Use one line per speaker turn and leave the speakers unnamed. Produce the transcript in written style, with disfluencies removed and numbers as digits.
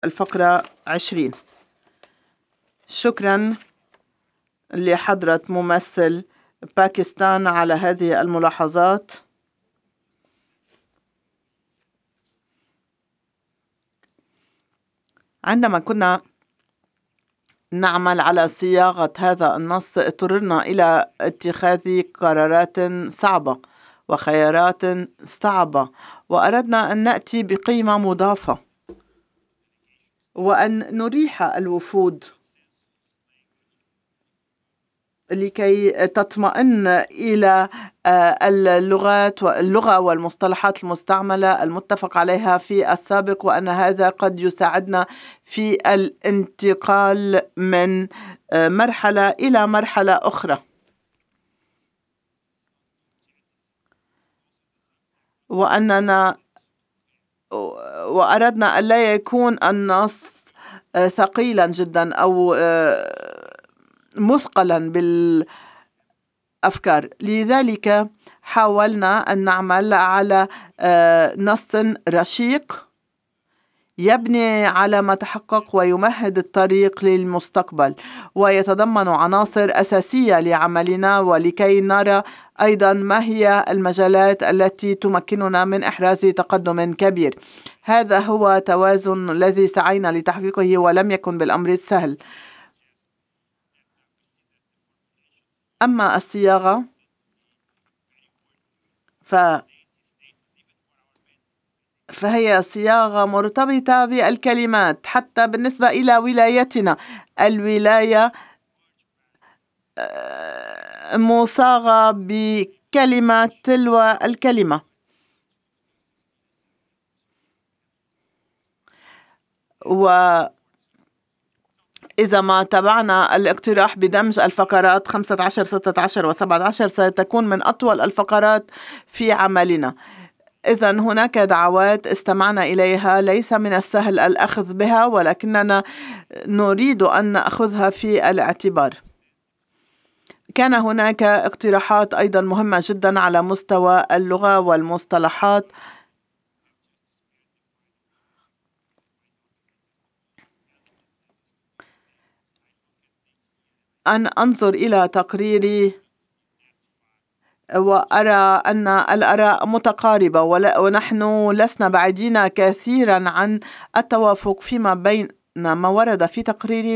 الفقرة 20. شكرا لحضرة ممثل باكستان على هذه الملاحظات. عندما كنا نعمل على صياغة هذا النص اضطررنا إلى اتخاذ قرارات صعبة وخيارات صعبة، وأردنا أن نأتي بقيمة مضافة وأن نريح الوفود لكي تطمئن إلى اللغة والمصطلحات المستعملة المتفق عليها في السابق، وأن هذا قد يساعدنا في الانتقال من مرحلة إلى مرحلة أخرى. وأردنا أن لا يكون النص ثقيلا جدا أو مثقلا بالأفكار، لذلك حاولنا أن نعمل على نص رشيق يبني على ما تحقق ويمهد الطريق للمستقبل، ويتضمن عناصر أساسية لعملنا، ولكي نرى أيضا ما هي المجالات التي تمكننا من إحراز تقدم كبير. هذا هو توازن الذي سعينا لتحقيقه، ولم يكن بالأمر السهل. أما الصياغة فهي صياغة مرتبطة بالكلمات، حتى بالنسبة إلى ولايتنا. الولاية مصاغة بكلمة تلو الكلمة، وإذا ما تبعنا الاقتراح بدمج الفقرات 15 16 و17 ستكون من أطول الفقرات في عملنا. إذن هناك دعوات استمعنا إليها، ليس من السهل الأخذ بها، ولكننا نريد أن نأخذها في الاعتبار. كان هناك اقتراحات أيضا مهمة جدا على مستوى اللغة والمصطلحات. أن أنظر إلى تقريري وأرى أن الآراء متقاربة، ونحن لسنا بعيدين كثيرا عن التوافق فيما بين ما ورد في تقريري